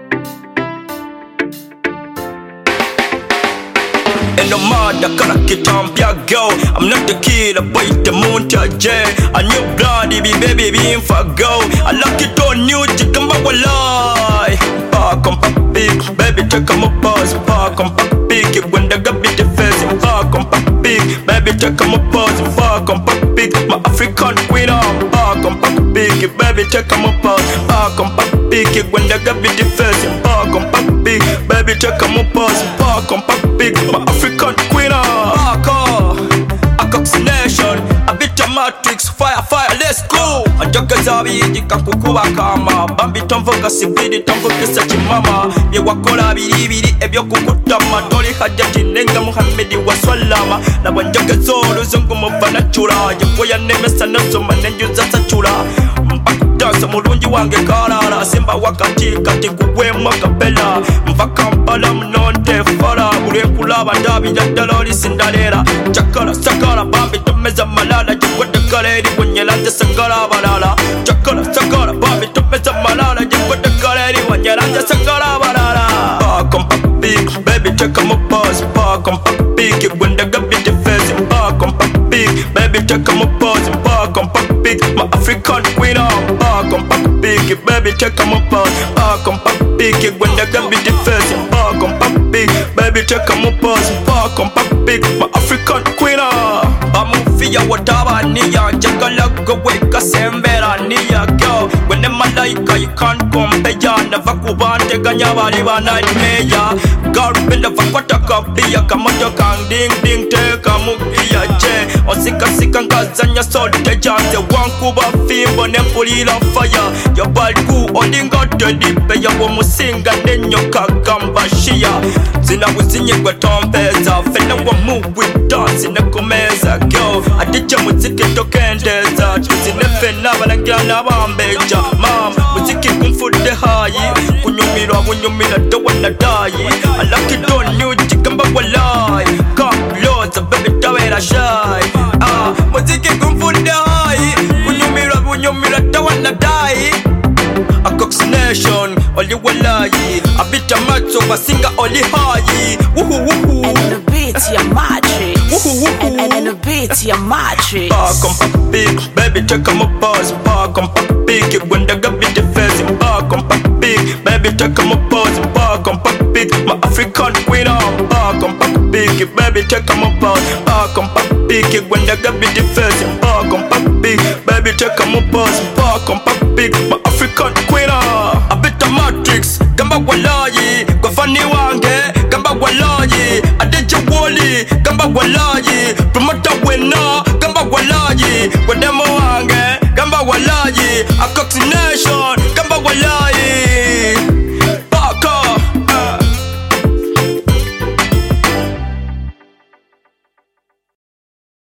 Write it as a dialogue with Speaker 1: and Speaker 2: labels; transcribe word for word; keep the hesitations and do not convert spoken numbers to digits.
Speaker 1: And no matter karakitambia go, I'm not the killer, boy the moon J. A new bloody be baby being for go. I like it on new chicken but will lie. Park on papi, baby check on my pause. Park on papi, when the gabby the face. Park on papi, baby check on my pause. Park on papi, my African queen on. Park on papi, baby check on my pause. Park on papi, when the gabby the face. Park on papi, baby check on my pause. Park on papi, my African queen on. Park on, a Cox Nation, a bit of Matrix, fire, fire, let's go. Anjoka zabi yijika kukuba kama Bambi tomvoka sibidi tomvoka sachi mama Ye wakola biribiri ebyo kukutama Toli hajati nenga Muhammedi wa swalama Na wanjoka zolo zongo mubana chula Yekoya nemesa nasoma nenjuza sachula Mpakudansa mulungi wange karara Simba wakati kati kuwe mwakapela Mva Kampala mnonte fara Ule kulaba ndabi jadaloli sindalera Chakara sakara Bambi tomeza malala Jekwete kaleri kwenyelanze sakara balala Chakara sakara Bambi tomeza malala Jekwete kaleri kwenyelanze sakara balala Park on papi, baby check on my pause Park on papi, kiwende gabi defense Park on papi, baby check on my pause Park on papi, my African queen on Park on papi, baby check on my pause Park on papi, kiwende gabi defense Park on papi, baby check on my pause Park on papi, my African queen on Bamufia wataba niya Jagala goweka sembera niya girl When them malaika you can't compare Never kubante ganya bali ba nightmare Girl benda vakwata kapia Kamoto kang ding ding teka mukia je Osika sika ngazanya sote janze Wankuba fimbo nempulila fire Yo balku olinga tedipe Ya wamusinga nenyo kagamba shia Zina wuzinye kwa tompeza Fena wa move with dance Nekomeza girl Adije muziki tokendeza Tuzine fena balangira nabambeja Mam, muziki kumfude hayi Kunyumirwa kunyumira dowa na dayi I like it on you, jikamba walai Come loads, baby tawera shy Ah, muziki kumfude hayi Kunyumirwa kunyumira dowa na dayi A Cox Nation, oli walai A bit of matzo, basinga oli hayi Woohoo woohoo
Speaker 2: And the beat ya matrix
Speaker 1: Woohoo woohoo
Speaker 2: And, and the beat ya matrix
Speaker 1: Park on papi, baby check on my pause Park on papi, kiwende gabi defense Park on papi, baby check on my pause Park on papi, my African queen on Park on papi, baby check on my pause Park on papi, kiwende gabi defense Park on papi, baby check on my pause Park on papi, my African queen on A bit of Matrix, gamba walayi Kwa fani wange, gamba walayi Adije woli, gamba walayi